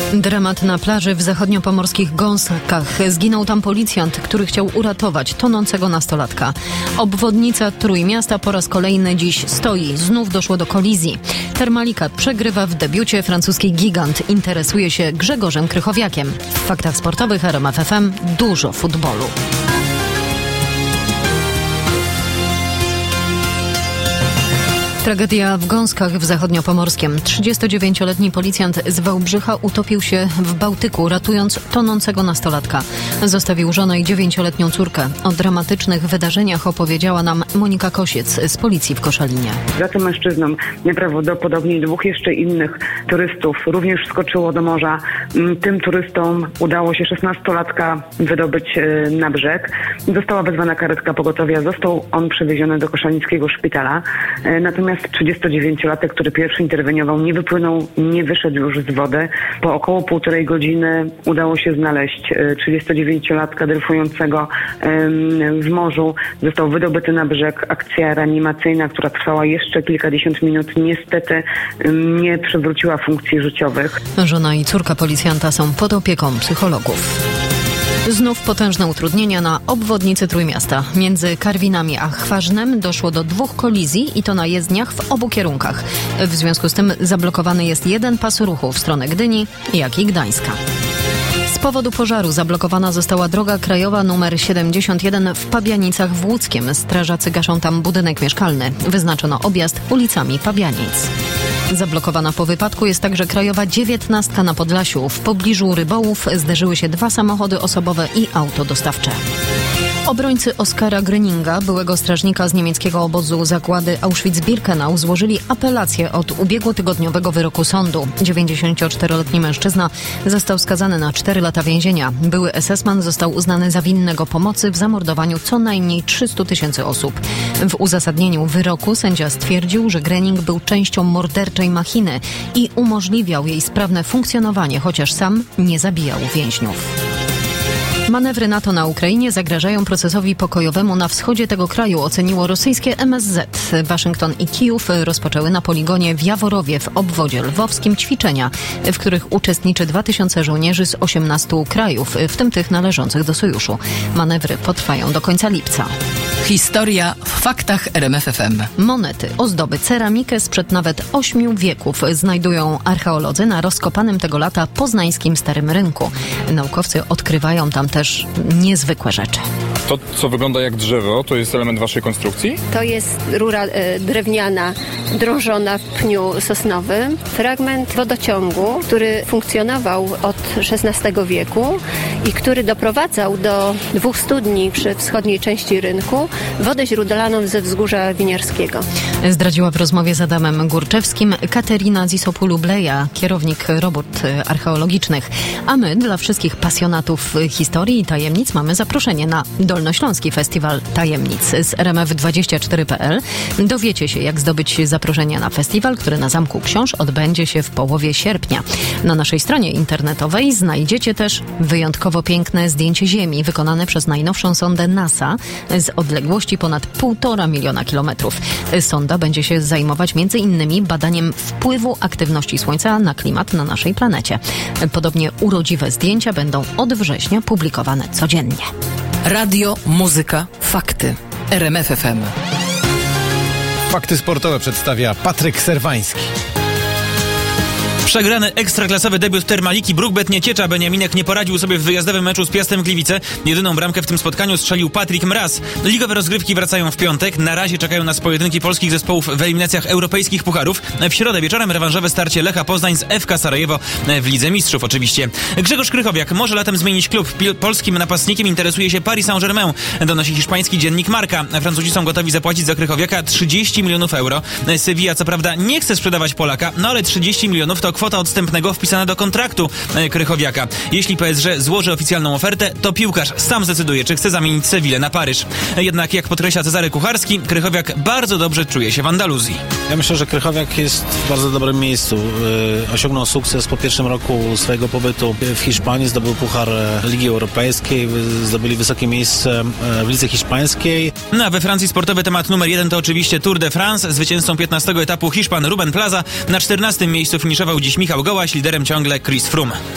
Dramat na plaży w zachodniopomorskich Gąskach. Zginął tam policjant, który chciał uratować tonącego nastolatka. Obwodnica Trójmiasta po raz kolejny dziś stoi. Znów doszło do kolizji. Termalikat przegrywa w debiucie. Francuski gigant interesuje się Grzegorzem Krychowiakiem. W faktach sportowych RMF FM dużo futbolu. Tragedia w Gąskach w Zachodniopomorskiem. 39-letni policjant z Wałbrzycha utopił się w Bałtyku, ratując tonącego nastolatka. Zostawił żonę i 9-letnią córkę. O dramatycznych wydarzeniach opowiedziała nam Monika Kosiec z policji w Koszalinie. Za tym mężczyzną najprawdopodobniej dwóch jeszcze innych turystów również wskoczyło do morza. Tym turystom udało się 16-latka wydobyć na brzeg. Została wezwana karetka pogotowia. Został on przewieziony do koszalińskiego szpitala. Natomiast 39-latek, który pierwszy interweniował, nie wypłynął, nie wyszedł już z wody. Po około 1,5 godziny udało się znaleźć 39-latka dryfującego w morzu. Został wydobyty na brzeg. Akcja reanimacyjna, która trwała jeszcze kilkadziesiąt minut, niestety nie przywróciła funkcji życiowych. Żona i córka policjanta są pod opieką psychologów. Znów potężne utrudnienia na obwodnicy Trójmiasta. Między Karwinami a Chważnem doszło do 2 kolizji i to na jezdniach w obu kierunkach. W związku z tym zablokowany jest jeden pas ruchu w stronę Gdyni, jak i Gdańska. Z powodu pożaru zablokowana została droga krajowa nr 71 w Pabianicach w Łódzkiem. Strażacy gaszą tam budynek mieszkalny. Wyznaczono objazd ulicami Pabianic. Zablokowana po wypadku jest także krajowa 19 na Podlasiu. W pobliżu Rybołów zderzyły się 2 samochody osobowe i auto dostawcze. Obrońcy Oskara Gröninga, byłego strażnika z niemieckiego obozu zagłady Auschwitz-Birkenau, złożyli apelację od ubiegłotygodniowego wyroku sądu. 94-letni mężczyzna został skazany na 4 lata więzienia. Były SS-man został uznany za winnego pomocy w zamordowaniu co najmniej 300 000 osób. W uzasadnieniu wyroku sędzia stwierdził, że Gröning był częścią morderczej machiny i umożliwiał jej sprawne funkcjonowanie, chociaż sam nie zabijał więźniów. Manewry NATO na Ukrainie zagrażają procesowi pokojowemu na wschodzie tego kraju, oceniło rosyjskie MSZ. Waszyngton i Kijów rozpoczęły na poligonie w Jaworowie w obwodzie lwowskim ćwiczenia, w których uczestniczy 2000 żołnierzy z 18 krajów, w tym tych należących do sojuszu. Manewry potrwają do końca lipca. Historia w faktach RMF FM. Monety, ozdoby, ceramikę sprzed nawet 8 wieków znajdują archeolodzy na rozkopanym tego lata poznańskim Starym Rynku. Naukowcy odkrywają tam też niezwykłe rzeczy. To, co wygląda jak drzewo, to jest element waszej konstrukcji? To jest rura drewniana, drążona w pniu sosnowym. Fragment wodociągu, który funkcjonował od XVI wieku i który doprowadzał do 2 studni przy wschodniej części rynku wodę źródlaną ze wzgórza winiarskiego. Zdradziła w rozmowie z Adamem Górczewskim Katerina Zisopoulou-Bleja, kierownik robót archeologicznych. A my dla wszystkich pasjonatów historii i tajemnic mamy zaproszenie na Dolnośląski Festiwal Tajemnic z rmf24.pl. Dowiecie się, jak zdobyć zaproszenie na festiwal, który na Zamku Książ odbędzie się w połowie sierpnia. Na naszej stronie internetowej znajdziecie też wyjątkowo piękne zdjęcie Ziemi wykonane przez najnowszą sondę NASA z odległości ponad 1,5 miliona kilometrów. Sonda będzie się zajmować m.in. badaniem wpływu aktywności Słońca na klimat na naszej planecie. Podobnie urodziwe zdjęcia będą od września publikowane codziennie. Radio, muzyka, fakty. RMF FM. Fakty sportowe przedstawia Patryk Serwański. Przegrany ekstraklasowy debiut Termaliki. Brookbet nie ciecza. Beniaminek nie poradził sobie w wyjazdowym meczu z Piastem Gliwice. Jedyną bramkę w tym spotkaniu strzelił Patryk Mraz. Ligowe rozgrywki wracają w piątek. Na razie czekają nas pojedynki polskich zespołów w eliminacjach europejskich pucharów. W środę wieczorem rewanżowe starcie Lecha Poznań z FK Sarajewo w Lidze Mistrzów oczywiście. Grzegorz Krychowiak może latem zmienić klub. Polskim napastnikiem interesuje się Paris Saint-Germain. Donosi hiszpański dziennik Marca. Francuzi są gotowi zapłacić za Krychowiaka 30 milionów euro. Sevilla co prawda nie chce sprzedawać Polaka, no ale 30 milionów to kwota odstępnego wpisana do kontraktu Krychowiaka. Jeśli PSG złoży oficjalną ofertę, to piłkarz sam zdecyduje, czy chce zamienić Sewillę na Paryż. Jednak jak podkreśla Cezary Kucharski, Krychowiak bardzo dobrze czuje się w Andaluzji. Ja myślę, że Krychowiak jest w bardzo dobrym miejscu. Osiągnął sukces po pierwszym roku swojego pobytu w Hiszpanii, zdobył puchar Ligi Europejskiej, zdobyli wysokie miejsce w lidze hiszpańskiej. No a we Francji sportowy temat numer 1 to oczywiście Tour de France. Zwycięzcą 15. etapu Hiszpan Ruben Plaza. Na 14. miejscu finiszował dziś Michał Gołaś, liderem ciągle Chris Froome.